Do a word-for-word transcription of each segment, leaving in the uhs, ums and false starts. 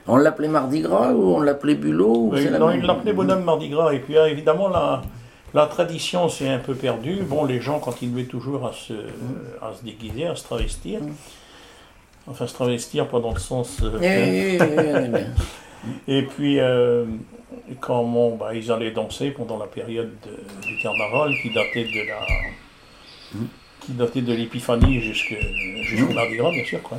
On l'appelait Mardi Gras ou on l'appelait Bulot? Oui, non, il l'appelait Bonhomme Mardi Gras. Et puis ah, évidemment, la, la tradition s'est un peu perdue. Bon, les gens continuaient toujours à se, à se déguiser, à se travestir. Enfin, se travestir, pas dans le sens... Euh, Oui, oui, oui, oui, oui. Et puis, euh, quand bon, bah, ils allaient danser pendant la période de- du carnaval, qui datait de la... qui datait de l'épiphanie jusqu'au jusqu'au Mardi Gras, bien sûr, quoi.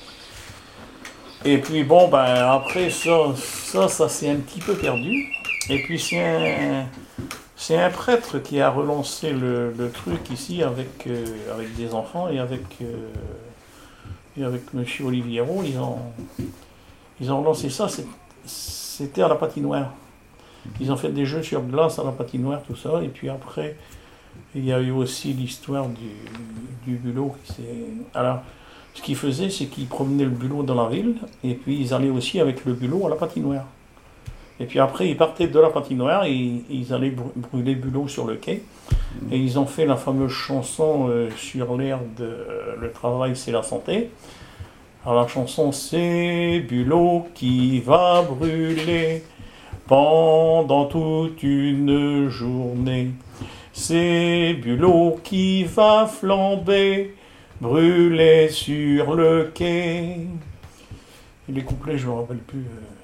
Et puis bon, ben après ça, ça, ça s'est un petit peu perdu. Et puis c'est un, c'est un prêtre qui a relancé le, le truc ici avec, euh, avec des enfants et avec, euh, et avec Monsieur Oliviero. Ils ont, ils ont lancé ça, c'est- c'était à la patinoire. Ils ont fait des jeux sur glace à la patinoire, tout ça. Et puis après, il y a eu aussi l'histoire du, du bulot. Qui s'est- Alors, ce qu'ils faisaient, c'est qu'ils promenaient le bulot dans la ville, et puis ils allaient aussi avec le bulot à la patinoire. Et puis après, ils partaient de la patinoire, et ils allaient br- brûler le bulot sur le quai. Et ils ont fait la fameuse chanson euh, sur l'air de euh, Le travail, c'est la santé. Alors la chanson, c'est Bulot qui va brûler pendant toute une journée. C'est Bulot qui va flamber, brûler sur le quai. Et les couplets, je ne me rappelle plus. euh,